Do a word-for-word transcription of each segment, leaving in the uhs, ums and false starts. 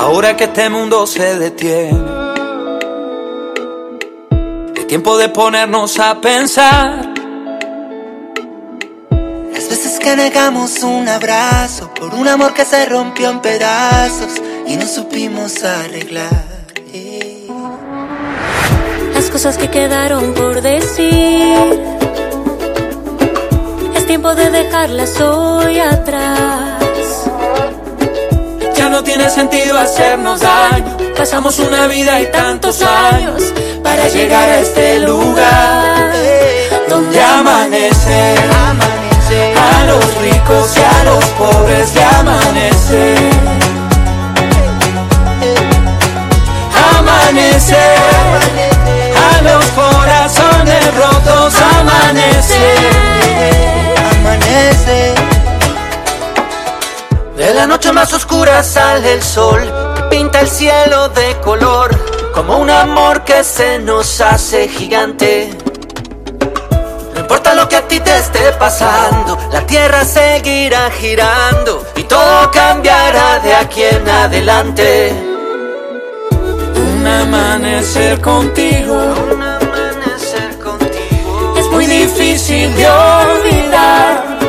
Ahora que este mundo se detiene, es tiempo de ponernos a pensar. Las veces que negamos un abrazo por un amor que se rompió en pedazos y no supimos arreglar. eh. Las cosas que quedaron por decir, es tiempo de dejarlas hoy atrás. Ya no tiene sentido hacernos daño. Pasamos una vida y tantos años para llegar a este lugar donde amanece. A los ricos y a los pobres le amanece. Amanece. A los corazones rotos amanece. Amanece. De la noche más oscura sale el sol, pinta el cielo de color, como un amor que se nos hace gigante. No importa lo que a ti te esté pasando, la tierra seguirá girando y todo cambiará de aquí en adelante. Un amanecer contigo, un amanecer contigo, es muy difícil de olvidar.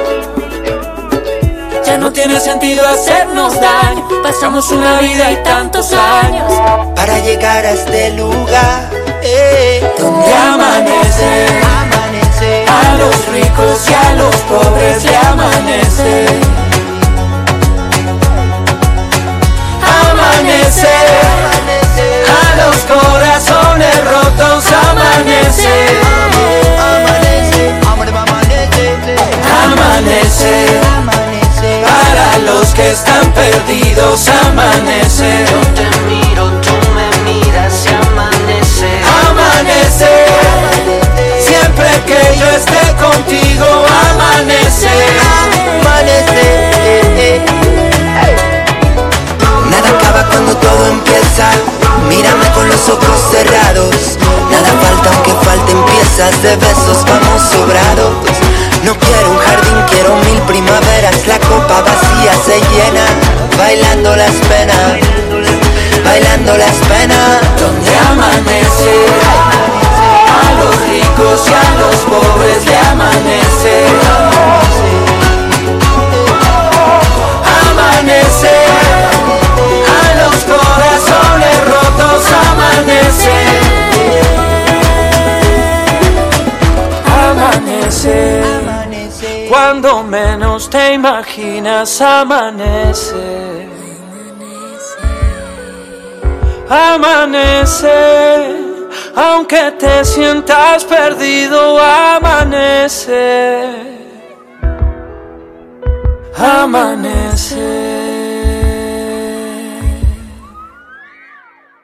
Ya no tiene sentido hacernos daño. Pasamos una vida y tantos años para llegar a este lugar eh, donde amanece. Amanece. A los ricos y a los pobres le amanece. Amanece. A los corazones rotos amanece. Amanece. Amanece. Para los que están perdidos amanece. Yo te miro, tú me miras y amanece. Amanece. Siempre que yo esté contigo amanece. Amanece. eh, eh. Nada acaba cuando todo empieza. Mírame con los ojos cerrados. Nada falta aunque falten piezas de besos, vamos sobrados. No quiero un jardín, quiero mil primaveras. La copa vacía se llena, bailando las penas, bailando las penas. Donde amanece. A los ricos y a los pobres le amanece. Amanece. A los corazones rotos amanece. Amanece. Cuando menos te imaginas amanece. Amanece. Aunque te sientas perdido amanece. Amanece.